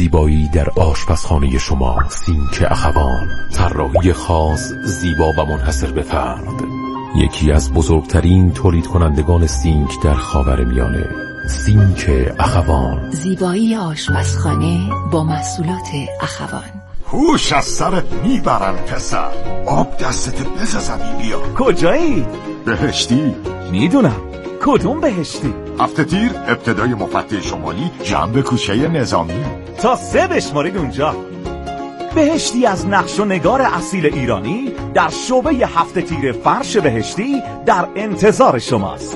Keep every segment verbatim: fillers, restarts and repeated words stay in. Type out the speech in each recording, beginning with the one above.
زیبایی در آشپزخانه شما. سینک اخوان، طراحی خاص، زیبا و منحصر به فرد. یکی از بزرگترین تولید کنندگان سینک در خاورمیانه. سینک اخوان، زیبایی آشپزخانه با محصولات اخوان. هوش از سرت میبرم پسر، آب دستت بزنی بیا. کجایی؟ بهشتی. میدونم. کدوم بهشتی؟ هفته تیر ابتدای مفتح شمالی جنب کوچه نظامی. تا سه بشمارید اونجا. بهشتی از نقش و نگار اصیل ایرانی در شعبه هفته تیر فرش بهشتی در انتظار شماست.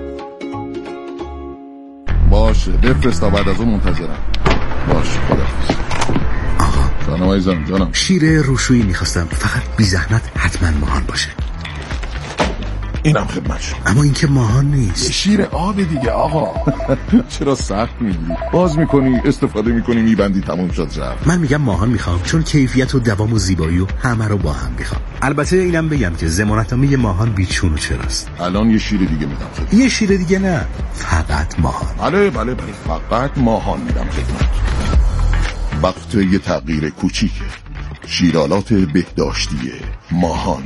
باشه بفرست تا بعد از اون منتظرم. باشه خداحافظ. آقا جانم عزیزم جانم. شیر روشویی میخواستم، فقط بی زحمت حتما ماهان باشه. اینم خدمت شما. اما این که ماهان نیست. شیر آب دیگه آقا. چرا سخت میگیری؟ باز میکنی استفاده میکنی میبندی تموم شد رفت. من میگم ماهان میخوام، چون کیفیت و دوام و زیبایی و همه رو با هم میخوام. البته اینم بگم که ضمانتنامه ماهان بیچون و چراست. الان یه شیر دیگه میدم خدمت. یه شیر دیگه نه، فقط ماهان. بله بله بله فقط ماهان میدم خدمت. وقت یه تغییر کوچیکه. شیرالات بهداشتی ماهان.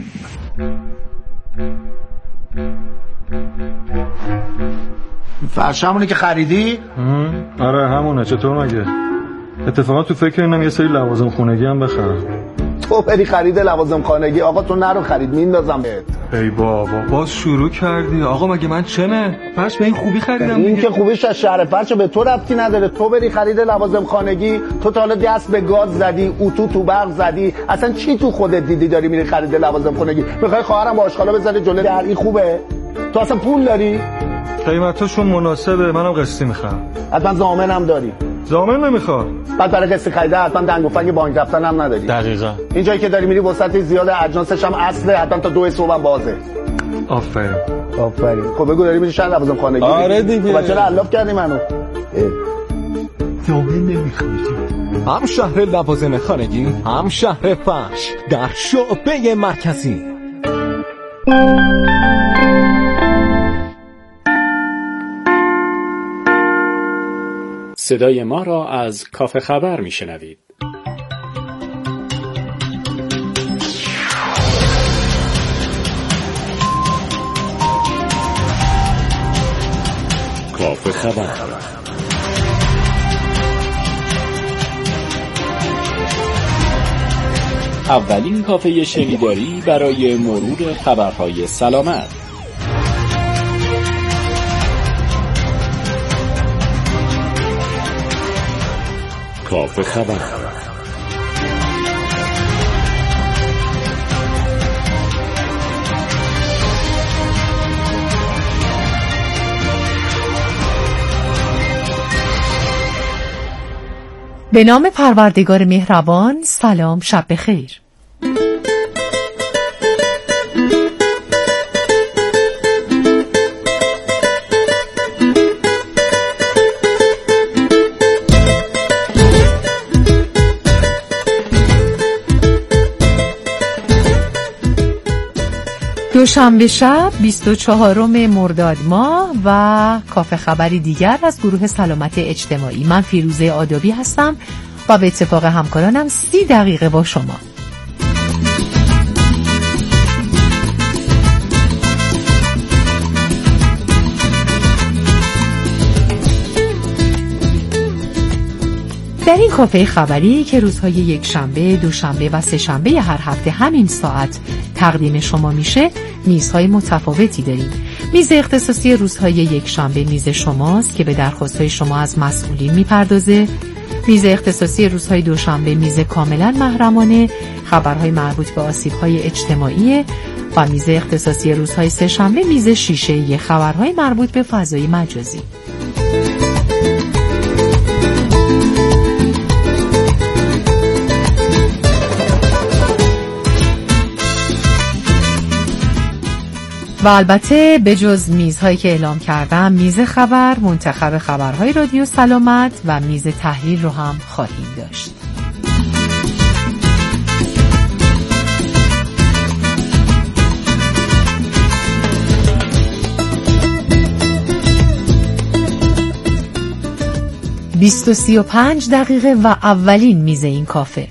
فرش همونه که خریدی؟ آره همونه. چطور مگه؟ اتفاقا تو فکر اینم یه سری لوازم خونگی هم بخرم. تو بری خرید لوازم خانگی؟ آقا تو نرو خرید، میندازم بهت. ای بابا باز شروع کردی. آقا مگه من چمه؟ فرش به این خوبی خریدم. این که خوبیش از شهر فرش به تو ربطی نداره. تو بری خرید لوازم خانگی، تو تا حالا دست به گاز زدی، اتو تو برق زدی، اصلا چی تو خودت دیدی داری میری خرید لوازم خانگی؟ میخوای خواهرم با آشغالا بزنه جلوی در؟ این خوبه؟ تو اصلا پول داری؟ قیمتاشون مناسبه، منم قسطی میخوام. حتما ضامنم داری؟ ضامن نمیخواد. بعد برای قسط خریده حتما دنگ و فنگ بانک رفتن هم نداری. دقیقاً. این جایی که داری میری وسط زیاد اجناسش هم اصله، حتما تا دو صبح هم بازه. آفرین. آفرین. خب بگو داری میری شهر لوازم خانگی؟ آره دیگه. خب چرا الاف کردی منو؟ ضامن نمیخواد. هم شهر لوازم خانگی، هم شهر فرش در شعبه مرکزی. صدای ما را از کافه خبر میشنوید. کافه خبر. اولین کافه شنیداری برای مرور خبرهای سلامت. کافه خبر. به نام پروردگار مهربان. سلام، شب بخیر. دوشنبه شب بیست و چهارم مرداد ماه و کافه خبری دیگر از گروه سلامت اجتماعی. من فیروزه آدابی هستم و به اتفاق همکارانم سی دقیقه با شما. در این کافه خبری که روزهای یک شنبه، دوشنبه و سه شنبه هر هفته همین ساعت تقدیم شما میشه، میزهای متفاوتی داریم. میز اختصاصی روزهای یک شنبه میز شماست که به درخواستهای شما از مسئولین میپردازه. میز اختصاصی روزهای دوشنبه میز کاملا محرمانه، خبرهای مربوط به آسیب‌های اجتماعی و میز اختصاصی روزهای سه شنبه میز شیشه‌ای، خبرهای مربوط به فضای مجازی. و البته به جز میزهایی که اعلام کردم، میز خبر، منتخب خبرهای رادیو سلامت و میز تحلیل رو هم خواهیم داشت. بیست و سی و پنج دقیقه و اولین میز این کافه.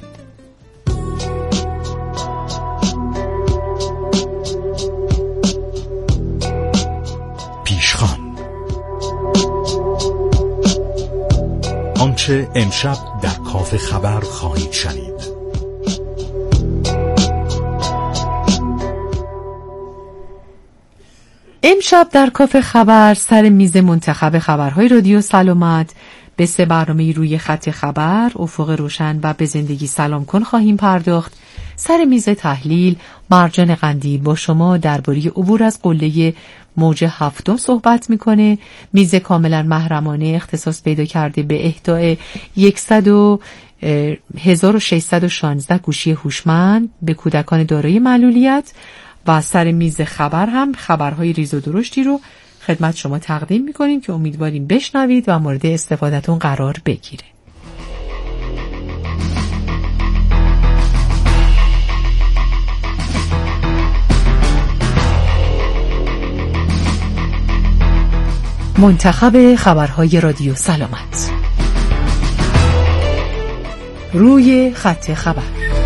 پیشخوان. آنچه امشب در کافه خبر خواهید شنید. امشب در کافه خبر سر میز منتخب خبرهای رادیو سلامت به سه برنامه روی خط خبر، افق روشن و به زندگی سلام کن خواهیم پرداخت. سر میز تحلیل مرجان قندی با شما درباره عبور از قله موج هفتم صحبت میکنه. میز کاملا محرمانه اختصاص پیدا کرده به اهدای هزار و ششصد و شانزده گوشی هوشمند به کودکان دارای معلولیت. و سر میز خبر هم خبرهای ریز و درشتی رو خدمت شما تقدیم میکنیم که امیدواریم بشنوید و مورد استفادهتون قرار بگیره. منتخب خبرهای رادیو سلامت. روی خط خبر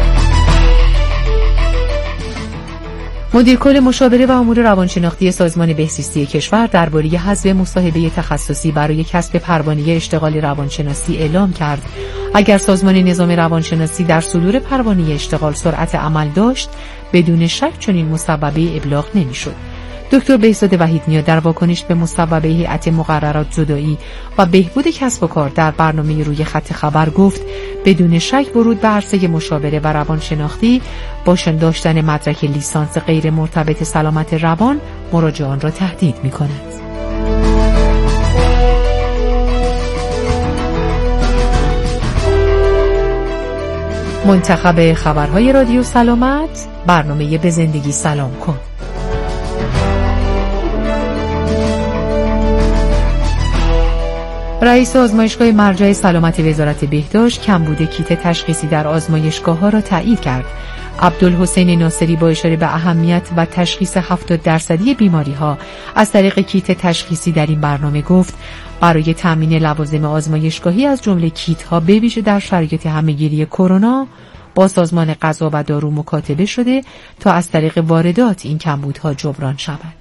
مدیر کل مشاوره و امور روانشناختی سازمان بهزیستی کشور درباره حذف مصاحبه تخصصی برای کسب پروانه اشتغال روانشناسی اعلام کرد اگر سازمان نظام روانشناسی در صدور پروانه اشتغال سرعت عمل داشت بدون شک چنین مصوبه ابلاغ نمی‌شد. دکتر بهزاد وحیدنیا در واکنش به مصوبه هیئت مقررات زدایی و بهبود کسب و کار در برنامه روی خط خبر گفت بدون شک ورود به عرصه مشاوره و روانشناختی با داشتن مدرک لیسانس غیر مرتبط سلامت روان مراجعان را تهدید می‌کند. منتخب خبرهای رادیو سلامت، برنامه به زندگی سلام کن. رئیس آزمایشگاه مرجع سلامت وزارت بهداشت کمبود کیت تشخیصی در آزمایشگاه‌ها را تایید کرد. عبدالحسین ناصری با اشاره به اهمیت و تشخیص هفتاد درصدی بیماری‌ها از طریق کیت تشخیصی در این برنامه گفت برای تامین لوازم آزمایشگاهی از جمله کیت‌ها به ویژه در شرایط همه‌گیری کرونا با سازمان غذا و دارو مکاتبه شده تا از طریق واردات این کمبودها جبران شود.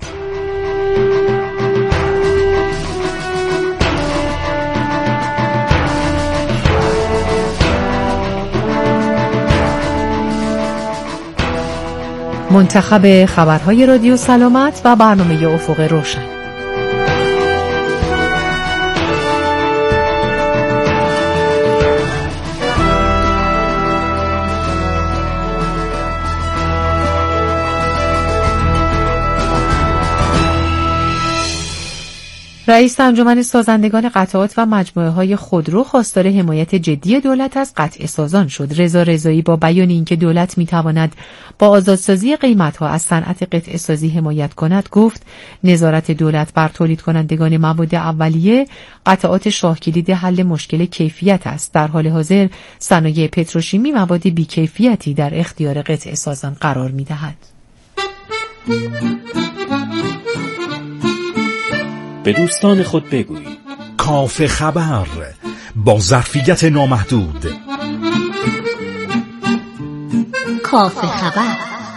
منتخب خبرهای رادیو سلامت و برنامه افق روشن. رئیس انجمن سازندگان قطعات و مجموعه‌های خودرو خواستار حمایت جدی دولت از قطع سازان شد. رضا رضایی با بیان اینکه دولت می‌تواند با آزادسازی قیمت‌ها از صنعت قطع سازی حمایت کند گفت نظارت دولت بر تولید کنندگان مواد اولیه قطعات شاهکلید حل مشکل کیفیت است. در حال حاضر صنایع پتروشیمی مواد بی‌کیفیتی در اختیار قطع سازان قرار می‌دهد. به دوستان خود بگویید کافه خبر با ظرفیت نامحدود. کافه خبر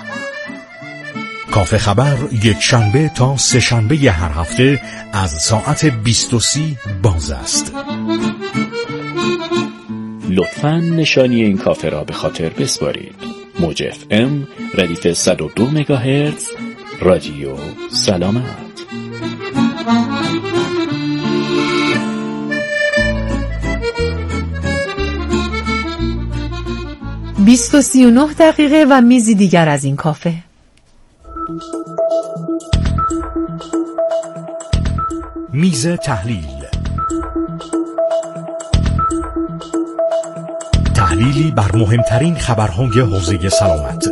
کافه خبر یک شنبه تا سه شنبه هر هفته از ساعت بیست و سی باز است. لطفاً نشانی این کافه را به خاطر بسپارید. موج اف ام ردیف صد و دو مگاهرتز رادیو سلامت. بیست و سی و نه دقیقه و میزی دیگر از این کافه. میز تحلیل. تحلیلی بر مهمترین خبرهای حوزه سلامت.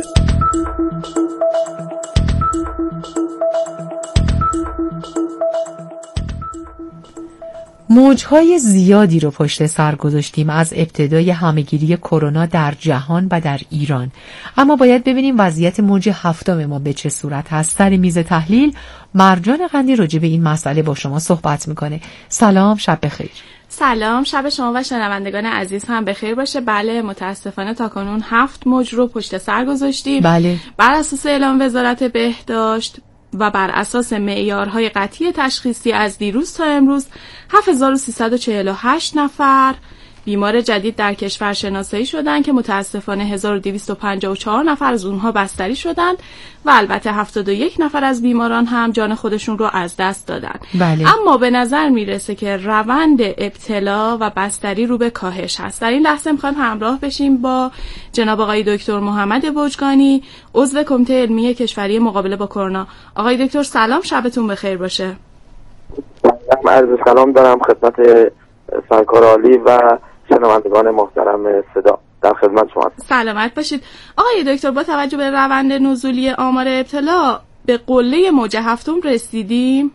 موجهای زیادی رو پشت سر گذاشتیم از ابتدای همهگیری کرونا در جهان و در ایران، اما باید ببینیم وضعیت موج هفتم ما به چه صورت هست. سر میز تحلیل مرجان قندی راجع به این مسئله با شما صحبت میکنه. سلام، شب بخیر. سلام، شب شما و شنوندگان عزیز هم بخیر باشه. بله، متاسفانه تاکنون هفت موج رو پشت سر گذاشتیم. بله. بر اساس اعلام وزارت بهداشت و بر اساس معیارهای قطعی تشخیصی از دیروز تا امروز هفت هزار و سیصد و چهل و هشت نفر بیمار جدید در کشور شناسایی شدند که متاسفانه هزار و دویست و پنجاه و چهار نفر از اونها بستری شدند و البته هفتاد و یک نفر از بیماران هم جان خودشون رو از دست دادن. بله. اما به نظر میرسه که روند ابتلا و بستری رو به کاهش هست. در این لحظه میخوایم همراه بشیم با جناب آقای دکتر محمد بوجگانی، عضو کمیته علمی کشوری مقابله با کرونا. آقای دکتر سلام، شبتون بخیر باشه. عرض سلام دارم خدمت سرکار عالی و شنوندگان محترم صدا. در خدمت شما. سلامت باشید. آقای دکتر، با توجه به روند نزولی آمار ابتلا به قله موج هفتم رسیدیم؟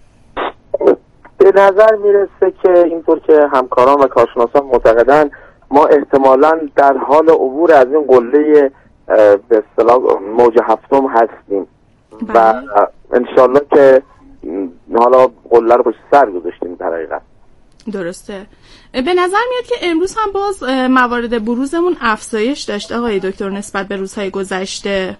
به نظر میرسه که اینطور که همکاران و کارشناسان معتقدن ما احتمالاً در حال عبور از این قله به اصطلاح موج هفتم هستیم. بله. و انشالله که حالا قله رو پشت سر گذاشتیم در حقیقت. درسته. به نظر میاد که امروز هم باز موارد بروزمون افزایش داشت آقای دکتر نسبت به روزهای گذشته.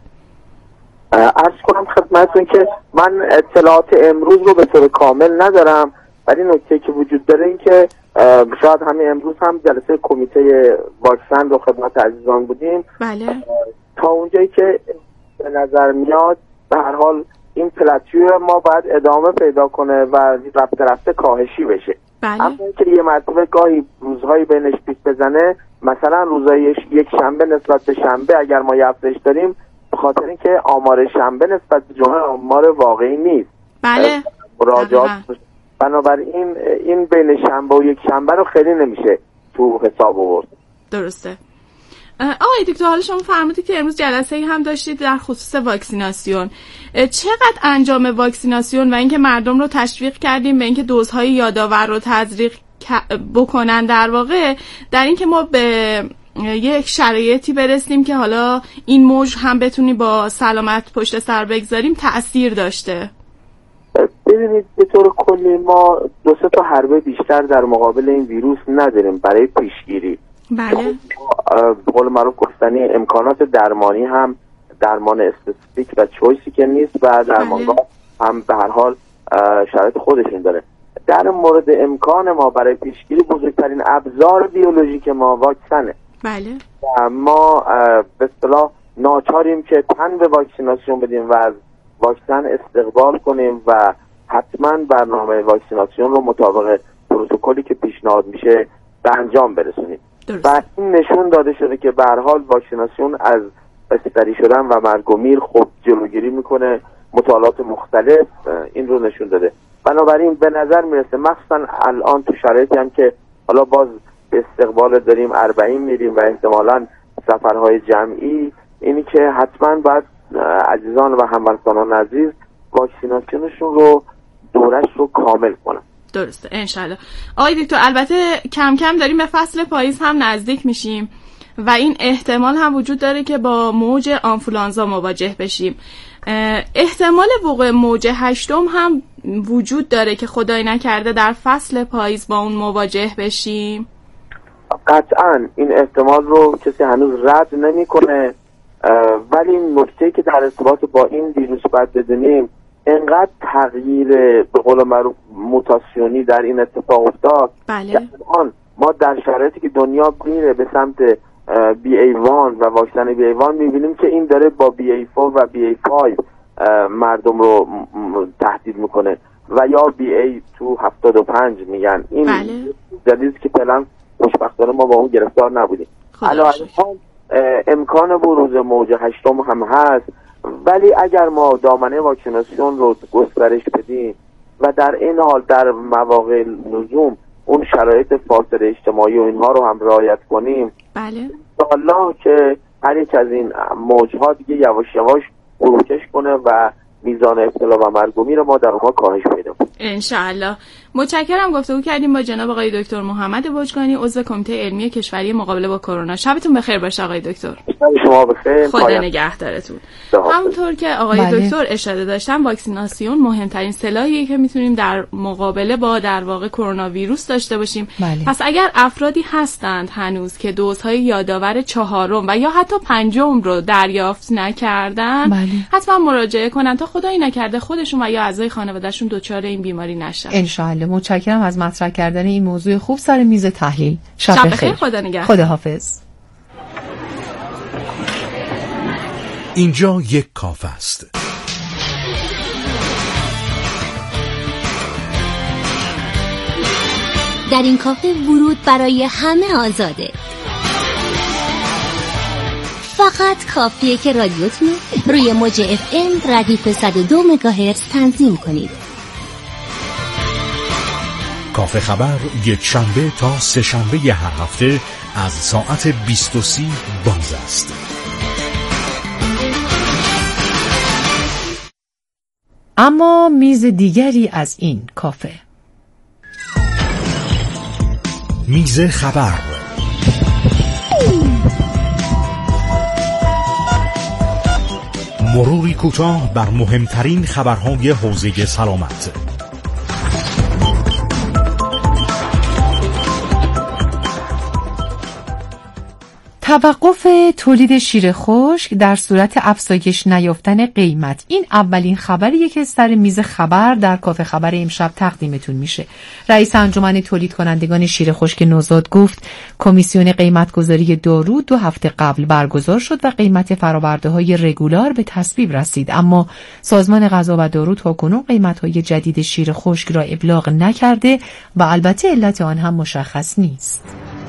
عرض کنم خدمتتون که من اطلاعات امروز رو به طور کامل ندارم، ولی نکته که وجود داره این که شاید همین امروز هم جلسه کمیته واکسن رو خدمت عزیزان بودیم. بله. تا اونجایی که به نظر میاد به هر حال این پلاتیو ما باید ادامه پیدا کنه و رفته رفته کاهشی بشه. بله. اما اینکه یه مرتبه گاهی روزهایی بینش پیش بزنه، مثلا روزهای یک شنبه نسبت به شنبه اگر ما یه افزایش داریم، به خاطر اینکه آمار شنبه نسبت به جمعه آمار واقعی نیست. بله. مراجعات بنابراین این بین شنبه و یک شنبه رو خیلی نمیشه تو حساب آورد. درسته. آقای دکتر، حالا شما فرمودید که امروز جلسه‌ای هم داشتید در خصوص واکسیناسیون. چقدر انجام واکسیناسیون و اینکه مردم رو تشویق کردیم به اینکه دوزهای یادآور رو تزریق بکنن، در واقع در اینکه ما به یک شرایطی برسیم که حالا این موج هم بتونی با سلامت پشت سر بگذاریم تأثیر داشته؟ ببینید به طور کلی ما دو سه تا حربه بیشتر در مقابل این ویروس نداریم برای پیشگیری. بله. به قول معروف گفتنی امکانات درمانی هم درمان اسپسیفیک و چویسی که نیست و درمانگاه هم به هر حال شرایط خودشون داره. در مورد امکان ما برای پیشگیری بزرگترین ابزار بیولوژیک ما واکسنه. بله. ما به اصطلاح ناچاریم که تن به واکسیناسیون بدیم و از واکسن استقبال کنیم و حتما برنامه واکسیناسیون رو مطابق پروتکلی که پیشنهاد میشه به انجام برسونیم. و این نشون داده شده که به هر حال واکسیناسیون از بستری شدن و مرگ و میر خب جلوگیری میکنه. مطالعات مختلف این رو نشون داده. بنابراین به نظر میرسه مخصوصا الان تو شرایطی هم که حالا باز به استقبال داریم اربعین میریم و احتمالاً سفرهای جمعی، اینی که حتما باید عزیزان و هموطنان عزیز واکسیناسیونشون رو دورش رو کامل کنن. درسته انشالله. آقای دکتر، البته کم کم داریم به فصل پاییز هم نزدیک میشیم و این احتمال هم وجود داره که با موج آنفولانزا مواجه بشیم. احتمال وقوع موج هشتم هم وجود داره که خدای نکرده در فصل پاییز با اون مواجه بشیم؟ قطعا این احتمال رو کسی هنوز رد نمی کنه، ولی نکته که در ارتباط با این ویروس باید بدونیم انقدر تغییر به قول معروف موتاسیونی در این اتفاق افتاد. بله. ما در شرایطی که دنیا میره به سمت بی ای وان و واکسن بی ای وان میبینیم که این داره با بی ای فور و بی ای فایو مردم رو تهدید میکنه و یا بی ای تو هفتاد و پنج میگن. این بله. جدیدی که فعلا خوشبختانه ما با اون گرفتار نبودیم. الان امکان بروز موج هشتم هم هست، ولی اگر ما دامنه واکسیناسیون رو گسترش بدیم و در این حال در مواقع لزوم اون شرایط فاصله اجتماعی و اینها رو هم رعایت کنیم، بله انشالله که هر یک از این موجها دیگه یواش یواش فروکش کنه و میزان ابتلا و مرگ و میر ما در اونها کاهش پیدا کنه. انشالله. متشکرم. گفتگو کردیم با جناب آقای دکتر محمد بجگانی، عضو کمیته علمی کشوری مقابله با کرونا. شبتون بخیر باشه آقای دکتر. شما بخیر. خدا نگهدارتون. همونطور که آقای بله. دکتر اشاره داشتن، واکسیناسیون مهمترین سلاحیه که میتونیم در مقابله با در واقع کرونا ویروس داشته باشیم. بله. پس اگر افرادی هستند هنوز که دوزهای یادآور چهارم و یا حتی پنجم رو دریافت نکردن، بله. حتما مراجعه کنن تا خدایی نکرده خودشون و یا اعضای خانوادهشون دچار این بیماری نشن. ان شاء الله. متشکرم از مطرح کردن این موضوع خوب سر میز تحلیل. شب, شب بخیر. خدا نگهدار. خداحافظ. اینجا یک کافه است. در این کافه ورود برای همه آزاده. فقط کافیه که رادیوتون روی موج اف ام ردیف صد و دو مگاهرتز تنظیم کنید. کافه خبر یک شنبه تا سه شنبه هر هفته از ساعت بیست و سی باز است. اما میز دیگری از این کافه، میز خبر. مروری کوتاه بر مهمترین خبرهای حوزه سلامت. توقف تولید شیر خشک در صورت افزایش نیافتن قیمت. این اولین خبریه که سر میز خبر در کافه خبر امشب تقدیمتون میشه. رئیس انجمن تولید کنندگان شیر خشک نوزاد گفت کمیسیون قیمتگذاری دارو دو هفته قبل برگزار شد و قیمت فرآورده‌های رگولار به تصویب رسید، اما سازمان غذا و دارو تاکنون قیمت‌های جدید شیر خشک را ابلاغ نکرده و البته علت آن هم مشخص نیست.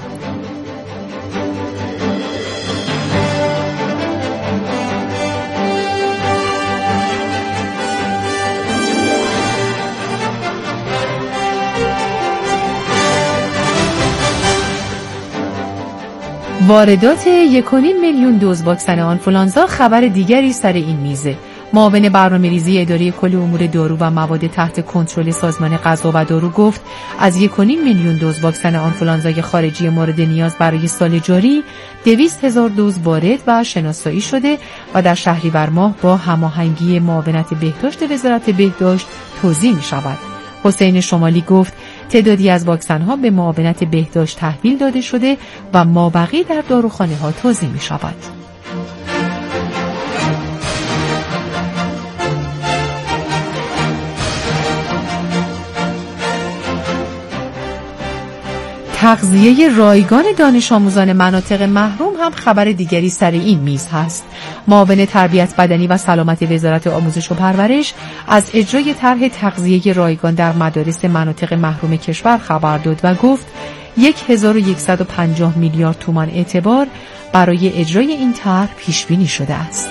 واردات یک و نیم میلیون دوز واکسن آنفولانزا خبر دیگری سر این میزه. معاون برنامه‌ریزی اداره کل امور دارو و مواد تحت کنترل سازمان غذا و دارو گفت از یک و نیم میلیون دوز واکسن آنفولانزای خارجی مورد نیاز برای سال جاری دویست هزار دوز وارد و شناسایی شده و در شهریور ماه با هماهنگی معاونت بهداشت وزارت بهداشت توزیع می شود. حسین شمالی گفت تعدادی از واکسن‌ها به معاونت بهداشت تحویل داده شده و مابقی در داروخانه‌ها توزیع می‌شود. تغذیه رایگان دانش آموزان مناطق محروم هم خبر دیگری سر این میز هست. معاون تربیت بدنی و سلامت وزارت آموزش و پرورش از اجرای طرح تغذیه رایگان در مدارس مناطق محروم کشور خبر داد و گفت هزار و صد و پنجاه میلیارد تومان اعتبار برای اجرای این طرح پیش بینی شده است.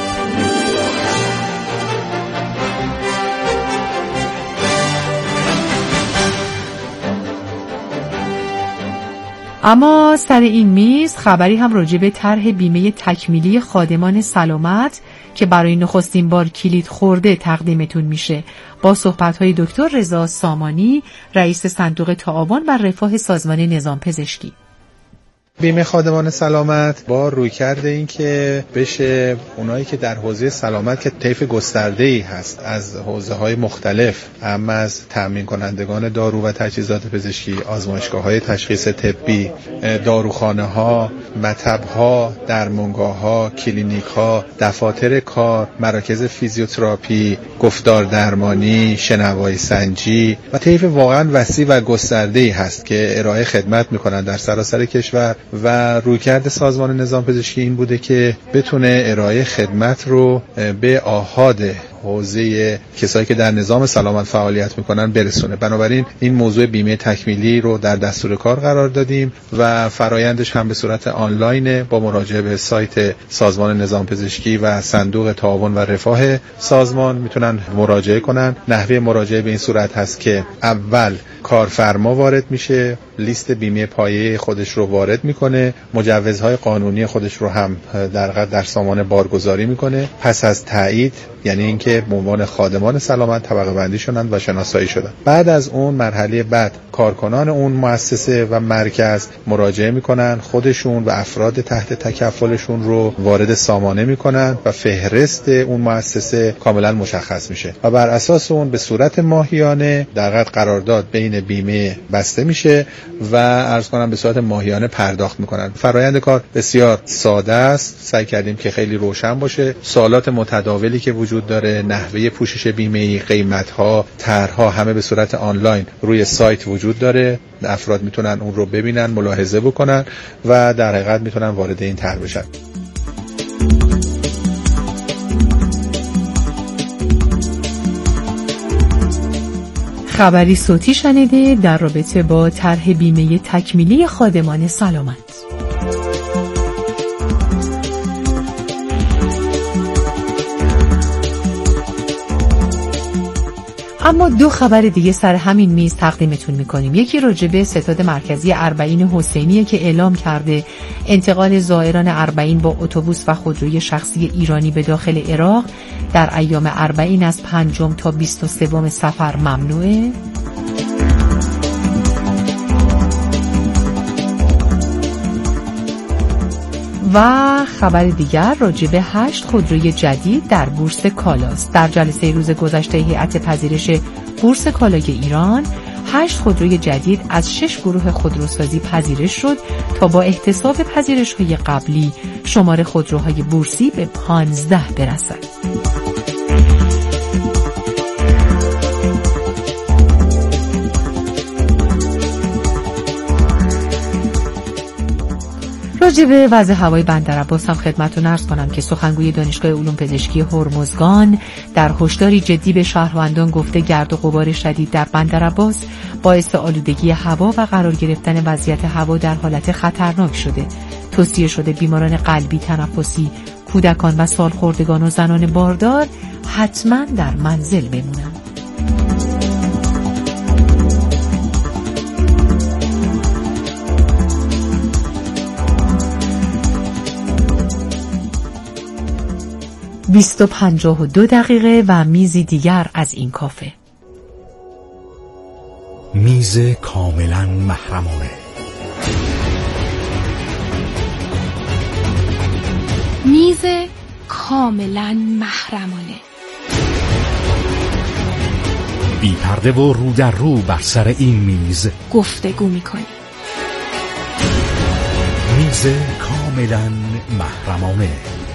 اما سر این میز خبری هم راجع به طرح بیمه تکمیلی خادمان سلامت که برای نخستین بار کلید خورده تقدیمتون میشه با صحبت‌های دکتر رضا سامانی، رئیس صندوق تعاون و رفاه سازمان نظام پزشکی. بیمه خادمان سلامت با رویکرد این که بشه اونایی که در حوزه سلامت که طیف گسترده‌ای هست از حوزه‌های مختلف، هم از تامین کنندگان دارو و تجهیزات پزشکی، آزمایشگاه‌های تشخیص طبی، داروخانه‌ها، مطب‌ها، درمانگاه‌ها، کلینیک‌ها، دفاتر کار، مراکز فیزیوتراپی، گفتار درمانی، شنوایی سنجی و طیف واقعاً وسیع و گسترده‌ای هست که ارائه خدمت می‌کنند در سراسر کشور و رویکرد سازمان نظام پزشکی این بوده که بتونه ارائه خدمت رو به آحاد حوزه کسایی که در نظام سلامت فعالیت میکنن برسونه. بنابراین این موضوع بیمه تکمیلی رو در دستور کار قرار دادیم و فرایندش هم به صورت آنلاین با مراجعه به سایت سازمان نظام پزشکی و صندوق تعاون و رفاه سازمان میتونن مراجعه کنن. نحوه مراجعه به این صورت هست که اول کارفرما وارد میشه، لیست بیمه پایه خودش رو وارد میکنه، مجوزهای قانونی خودش رو هم در در سامان بارگذاری میکنه. پس از تایید، یعنی اینکه که به عنوان خادمان سلامت طبقه بندی شدند و شناسایی شدند. بعد از اون مرحله بعد کارکنان اون مؤسسه و مرکز مراجعه میکنن، خودشون و افراد تحت تکفلشون رو وارد سامانه میکنن و فهرست اون مؤسسه کاملا مشخص میشه و بر اساس اون به صورت ماهیانه در واقع قرارداد بین بیمه بسته میشه و عرض کنم به صورت ماهیانه پرداخت میکنن. فرایند کار بسیار ساده است، سعی کردیم که خیلی روشن باشه. سوالات متداولی که وجود داره، نحوه پوشش بیمه‌ای، قیمت‌ها، طرح‌ها همه به صورت آنلاین روی سایت وجود داره. افراد میتونن اون رو ببینن، ملاحظه بکنن و در حقیقت میتونن وارد این طرح بشن. خبری صوتی شنیده در رابطه با طرح بیمه تکمیلی خادمان سلامت. اما دو خبر دیگه سر همین میز تقدیمتون میکنیم. یکی راجع به ستاد مرکزی اربعین حسینیه که اعلام کرده انتقال زائران اربعین با اتوبوس و خودروی شخصی ایرانی به داخل عراق در ایام اربعین از پنجم تا بیست و سوم صفر ممنوعه. و خبر دیگر راجع به هشت خودروی جدید در بورس کالاست. در جلسه روز گذشته هیئت پذیرش بورس کالای ایران هشت خودروی جدید از شش گروه خودروسازی پذیرش شد تا با احتساب پذیرش‌های قبلی شمار خودروهای بورسی به پانزده برسد. راجع به وضع هوای بندر عباس هم خدمتتون عرض کنم که سخنگوی دانشگاه علوم پزشکی هرمزگان در هشداری جدی به شهروندان گفته گرد و غبار شدید در بندر عباس باعث آلودگی هوا و قرار گرفتن وضعیت هوا در حالت خطرناک شده. توصیه شده بیماران قلبی، تنفسی، کودکان و سالخوردگان و زنان باردار حتما در منزل بمونند. بیست و پنجاه و دو دقیقه و میزی دیگر از این کافه. میز کاملا محرمانه. میز کاملا محرمانه. بی پرده و رو در رو بر سر این میز گفتگو میکنیم. میز کاملا محرمانه.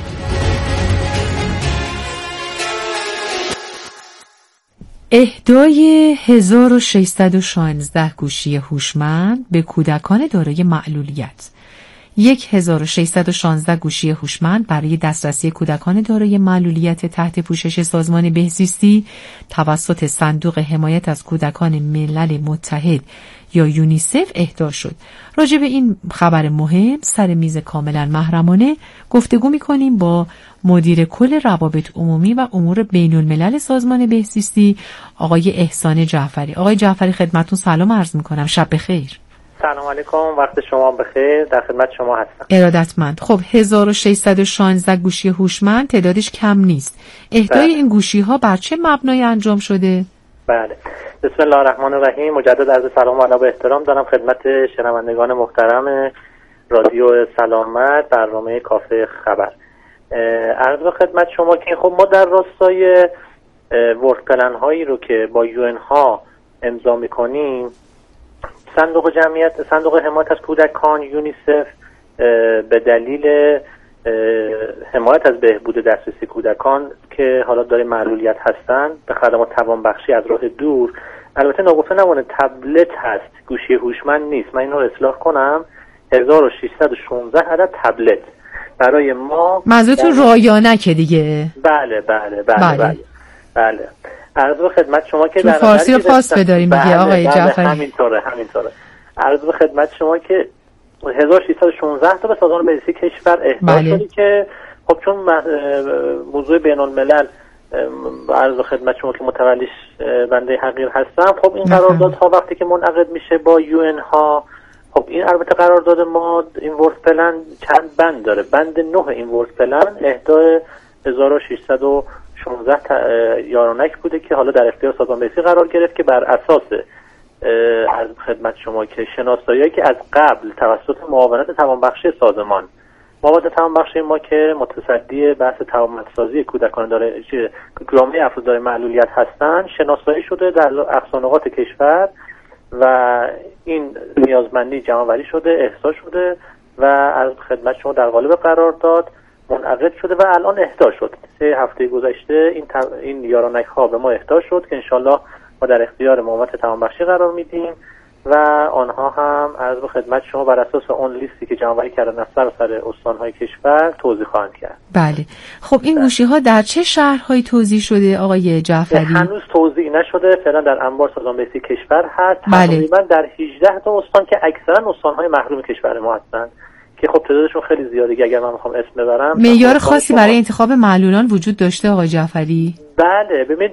اهدای هزار و ششصد و شانزده گوشی هوشمند به کودکان دارای معلولیت. هزار و ششصد و شانزده گوشی هوشمند برای دسترسی کودکان دارای معلولیت تحت پوشش سازمان بهزیستی توسط صندوق حمایت از کودکان ملل متحد یا یونیسف اهدا شد. راجع به این خبر مهم سر میز کاملا محرمانه گفتگو می‌کنیم با مدیر کل روابط عمومی و امور بین الملل سازمان بهزیستی آقای احسان جعفری. آقای جعفری خدمتتون سلام عرض می‌کنم. شب بخیر. سلام علیکم، وقت شما بخیر. در خدمت شما هستم. ارادتمند. خب هزار و ششصد و شانزده گوشی هوشمند تعدادش کم نیست. اهدای بله. این گوشی‌ها بر چه مبنای انجام شده؟ بله. بسم الله الرحمن الرحیم. مجدد عرض سلام و ادب و احترام دارم خدمت شنوندگان محترم رادیو سلامت برنامه کافه خبر. عرض به خدمت شما که خب ما در راستای ورک پلن هایی رو که با یو ان ها امضا می‌کنیم، صندوق جمعیت صندوق حمایت از کودکان یونیسف به دلیل حمایت از بهبود دسترسی کودکان که حالا داره معلولیت هستن به خدمات توانبخشی از راه دور، البته ناگفته نمونه تبلت هست، گوشی هوشمند نیست. من این رو اصلاح کنم، هزار و ششصد و شانزده عدد تبلت برای ما. منظورتون رایانه که دیگه؟ بله بله بله بله, بله. بله. عرض به خدمت شما که در فارسی رو خاص بداریم دیگه. بله آقای جعفری. همینطوره همینطوره. عرض به خدمت شما که هزار و ششصد و شانزده تا به سازمان بهزیستی کشور اهدا شده که خب چون موضوع بین الملل عرض به خدمت شما که متولیش بنده حقیر هستم، خب این قراردادها وقتی که منعقد میشه با یو ان ها، خب این البته قرارداد ما این ورک پلن چند بند داره. بند نه این ورک پلن اهدای هزار و ششصد و شانزده یارانک بوده که حالا در اختیار سازمان بهزیستی قرار گرفت که بر اساس از خدمت شما که شناسایی‌هایی که از قبل توسط معاونت توانبخشی سازمان معاونت توانبخشی ما که متصدی بحث توانمندسازی کودکان داره جامعه افراد داره معلولیت هستن شناسایی شده در اقصانقاط کشور و این نیازمندی جمع‌آوری شده، احصا شده و از خدمت شما در قالب قرارداد منعقد شده و الان اهدا شد. سه هفته گذشته این ت... این یارانک ها به ما اهدا شد که انشالله ما در اختیار معاونت توانبخشی قرار میدیم و آنها هم از به خدمت شما بر اساس اون لیستی که جمع‌آوری کردن از سراسر استان‌های کشور توزیع خواهند کرد. بله. خب این گوشی‌ها در چه شهرهایی توزیع شده آقای جعفری؟ هنوز توزیع نشده، فعلا در انبار سازمان بهزیستی کشور هست. بله. تقریبا در هجده تا استان که اکثرا استان‌های محروم کشور ما هستند که خب تعدادشون خیلی زیاده که اگر من میخوام اسم ببرم. معیار خاصی برای انتخاب معلولان وجود داشته آقای جعفری؟ بله، ببینید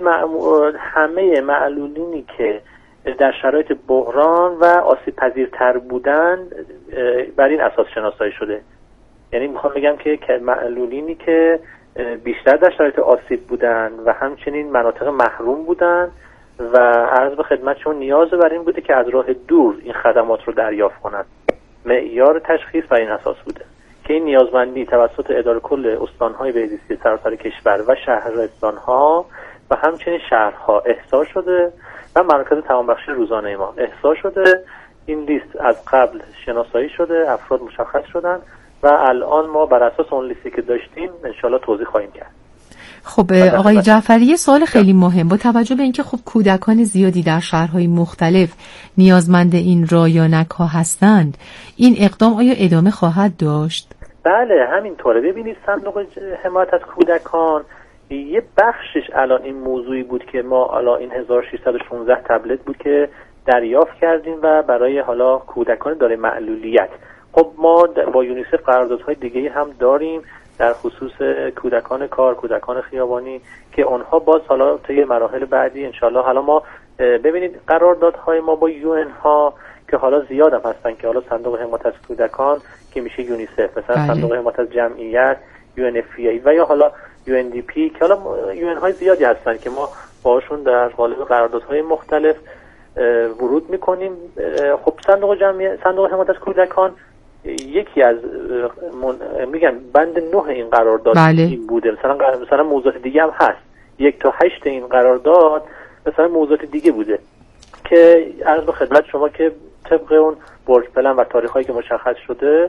همه معلولینی که در شرایط بحران و آسیب پذیرتر بودن بر این اساس شناسایی شده. یعنی میخوام بگم که معلولینی که بیشتر در شرایط آسیب بودن و همچنین مناطق محروم بودن و عرض به خدمتشون نیاز بر این بوده که از راه دور این خدمات رو دریافت کنند. معیار تشخیص بر این اساس بوده که این نیازمندی توسط اداره کل استان‌های بهزیستی سراسر کشور و شهرستان‌ها و همچنین شهرها احصا شده و مرکز توانبخشی روزانه ما احصا شده. این لیست از قبل شناسایی شده، افراد مشخص شدن و الان ما بر اساس اون لیستی که داشتیم انشالله توزیع خواهیم کرد. خب آقای جعفری یه سوال خیلی مهم با توجه به اینکه خب کودکان زیادی در شهرهای مختلف نیازمند این رایانک ها هستند، این اقدام آیا ادامه خواهد داشت؟ بله همینطوره. ببینید صندوق حمایت از کودکان یه بخشش الان این موضوعی بود که ما الان این هزار و ششصد و شانزده تبلت بود که دریافت کردیم و برای حالا کودکان داره معلولیت. خب ما با یونیسف قراردادهای دیگه هم داریم در خصوص کودکان کار، کودکان خیابانی که اونها باز حالا طی مراحل بعدی انشالله حالا ما ببینید قراردادهای ما با یو ان ها که حالا زیاد هم هستن که حالا صندوق حمایت از کودکان که میشه یونیسف، مثلا بله. صندوق حمایت از جمعیت، یو ان اف ای و یا حالا یو ان دی پی که حالا یو ان های زیادی هستن که ما باشون در قالب قراردادهای مختلف ورود میکنیم. خب صندوق جمعیت، صندوق حمایت از کودکان یکی از من... میگم بند نه این قرارداد بله. این بوده. مثلا مثلا موضوعات دیگه هم هست، یک تا هشت این قرارداد مثلا موضوعات دیگه بوده که عرض به خدمت شما که طبق اون برج پلن و تاریخایی که مشخص شده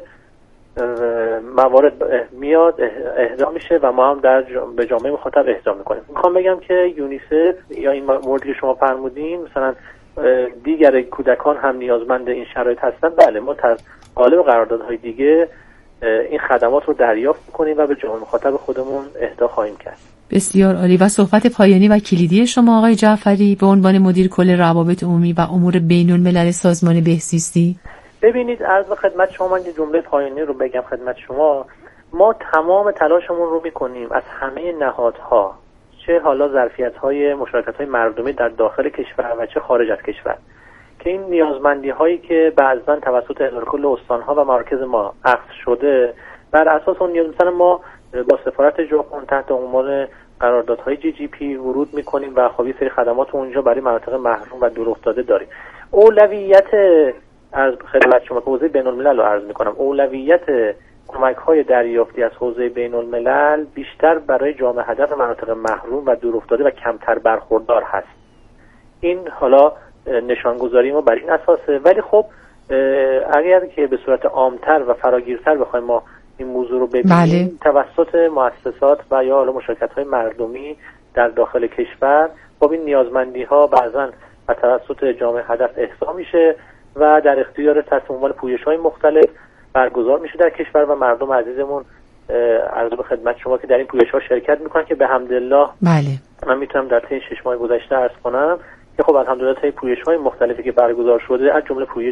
موارد میاد اهدا میشه و ما هم در جام... به جامعه مخاطب اهدا میکنیم. میخوام بگم که یونیسف یا این موردی که شما فرمودین مثلا دیگر کودکان هم نیازمند این شرایط هستن. بله ما در قالب قراردادهای دیگه این خدمات رو دریافت می‌کنیم و به جامعه مخاطب خودمون اهدا خواهیم کرد. بسیار عالی. و صحبت پایانی و کلیدی شما آقای جعفری به عنوان مدیر کل روابط عمومی و امور بین‌الملل سازمان بهزیستی؟ ببینید عرض به خدمت شما من یه جمله پایانی رو بگم خدمت شما. ما تمام تلاشمون رو می‌کنیم از همه نهادها، چه حالا ظرفیت‌های مشارکت‌های مردمی در داخل کشور و چه خارج از کشور، که این نیازمندی هایی که بعضاً توسط اداره کل استان‌ها و مراکز ما اخذ شده بر اساس اون نیاز مثلا ما با سفارت ژاپن تحت عنوان قراردادهای جی جی پی ورود می‌کنیم و خب یه سری خدمات اونجا برای مناطق محروم و دورافتاده داریم. اولویت از خدمت شما که حوزه بین‌الملل رو عرض می‌کنم، اولویت کمک‌های دریافتی از حوزه بین‌الملل بیشتر برای جامعه هدف مناطق محروم و دورافتاده و کمتر برخوردار هست. این حالا نشانگذاری ما بر این اساسه، ولی خب اگر که به صورت عامتر و فراگیرتر بخوایم ما این موضوع رو ببینیم بله. توسط مؤسسات و یا حالا مشارکت‌های مردمی در داخل کشور خب این نیازمندی ها بعضاً و توسط جامعه هدف احصا میشه و در اختیار تحت عنوان پویش‌های مختلف برگزار میشه در کشور و مردم عزیزمون عرض به خدمت شما که در این پویش‌ها شرکت میکنن که به حمدالله بله. من میتونم در طی شش ماه گذشته عرض کنم که خب الحمدلله طی پویش‌های مختلفی که برگزار شده از جمله پویش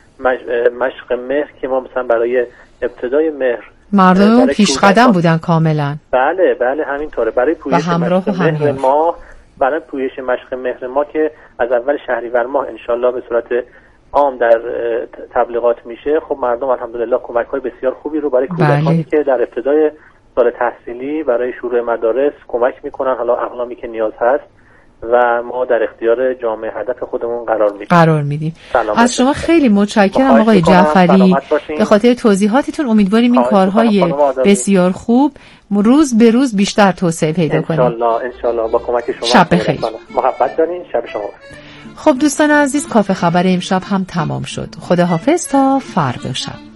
مشق مهر که ما مثلا برای ابتدای مهر مردم پیش قدم بودن کاملا. بله بله همینطوره. برای پویش مشق مهر ما برای پویش مشق مهر ما که از اول شهریور ماه انشالله به صورت عام در تبلیغات میشه، خب مردم الحمدلله کمک‌های بسیار خوبی رو برای کودکانی بله. که در ابتدای سال تحصیلی برای شروع مدارس کمک میکنن، حالا اقلامی که نیاز هست و ما در اختیار جامعه هدف خودمون قرار میدیم. قرار میدیم. از شما خیلی متشکرم آقای جعفری به خاطر توضیحاتتون. امیدواریم این کارهای بسیار خوب روز به روز بیشتر توسعه پیدا کنه. ان شاء الله ان شاء الله با کمک شما. شب بخیر. محبت دارین. شب شما بخیر. خب دوستان عزیز، کافه خبر امشب هم تمام شد. خداحافظ تا فردا شب.